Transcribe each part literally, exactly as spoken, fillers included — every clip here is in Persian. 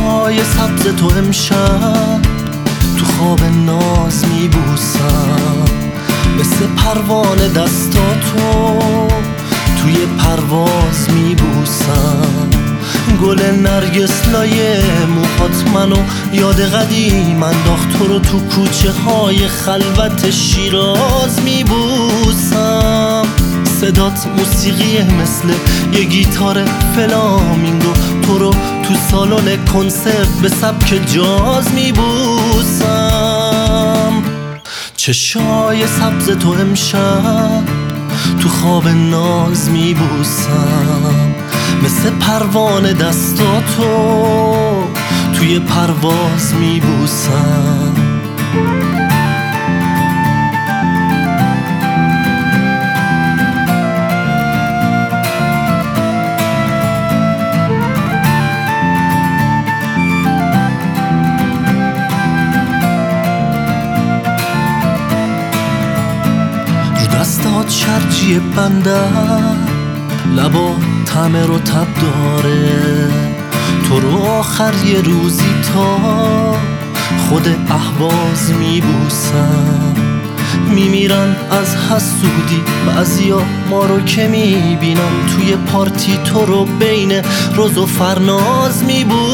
چشای سبز تو امشب تو خواب ناز میبوسم، مثل پروانه دستاتو توی پرواز میبوسم. گل نرگس لایه موهات منو یاد قدیم انداخت، تو رو تو کوچه های خلوت شیراز میبوسم. صدات موسیقیه مثل یه گیتار فلامینگو، تو رو تو سالن کنسرت به سبک جاز میبوسم. چشای سبز تو امشب تو خواب ناز میبوسم، مثل پروانه دستاتو توی پرواز میبوسم. رو دستات شرجی بنده، لبا تمه رو تب داره، تو رو آخر یه روزی تا خود اهواز میبوسم. میمیرن از حسودی بعضیا ما رو که میبینن، توی پارتی تو رو بین روز و فرناز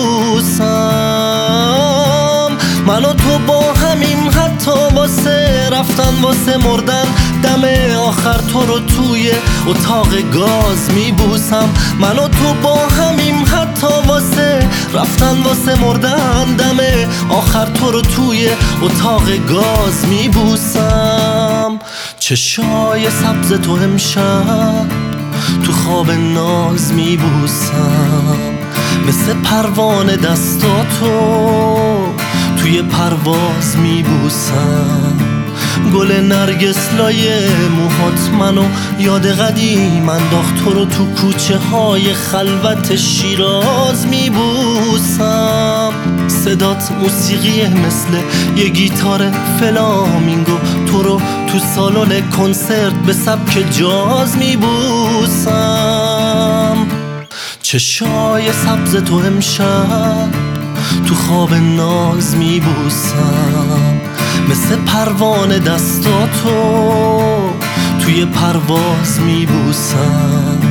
میبوسم. من و تو با همیم حتی واسه رفتن واسه مردن، دم آخر تو رو توی اتاق گاز میبوسم. من و تو با همیم حتی واسه رفتن واسه مردن، دم آخر تو رو توی اتاق گاز میبوسم. چشای سبز تو امشب تو خواب ناز میبوسم، مثل پروانه دستاتو توی پرواز میبوسم. گل نرگس لایه موهات منو یاد قدیم انداخت، تو رو تو کوچه های خلوت شیراز میبوسم. صدات موسیقیه مثل یه گیتار فلامینگو، تو رو تو سالن کنسرت به سبک جاز میبوسم. چشای سبز تو امشب تو خواب ناز میبوسم، مثل پروانه دستاتو توی پرواز میبوسم.